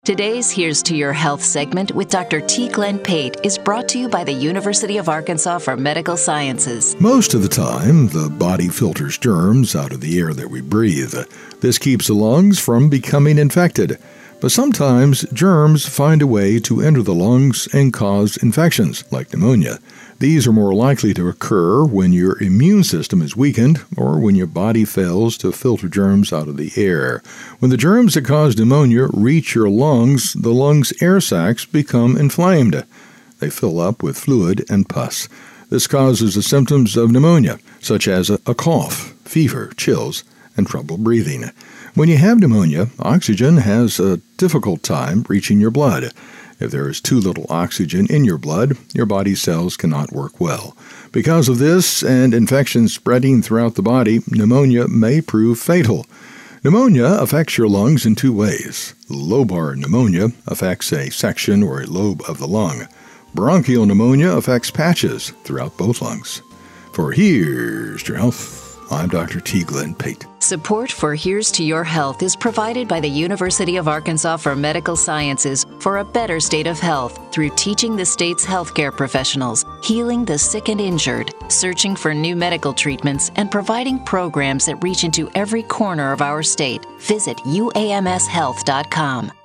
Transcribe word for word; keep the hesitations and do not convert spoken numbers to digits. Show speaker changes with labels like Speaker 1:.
Speaker 1: Today's Here's to Your Health segment with Doctor T. Glenn Pate is brought to you by the University of Arkansas for Medical Sciences.
Speaker 2: Most of the time, the body filters germs out of the air that we breathe. This keeps the lungs from becoming infected. But sometimes germs find a way to enter the lungs and cause infections, like pneumonia. These are more likely to occur when your immune system is weakened or when your body fails to filter germs out of the air. When the germs that cause pneumonia reach your lungs, the lungs' air sacs become inflamed. They fill up with fluid and pus. This causes the symptoms of pneumonia, such as a, a cough, fever, chills, and trouble breathing. When you have pneumonia, oxygen has a difficult time reaching your blood. If there is too little oxygen in your blood, your body cells cannot work well. Because of this and infections spreading throughout the body, pneumonia may prove fatal. Pneumonia affects your lungs in two ways. Lobar pneumonia affects a section or a lobe of the lung. Bronchial pneumonia affects patches throughout both lungs. For Here's to Your Health, I'm Doctor T. Glenn Pate.
Speaker 1: Support for Here's to Your Health is provided by the University of Arkansas for Medical Sciences for a better state of health through teaching the state's healthcare professionals, healing the sick and injured, searching for new medical treatments, and providing programs that reach into every corner of our state. Visit U A M S health dot com.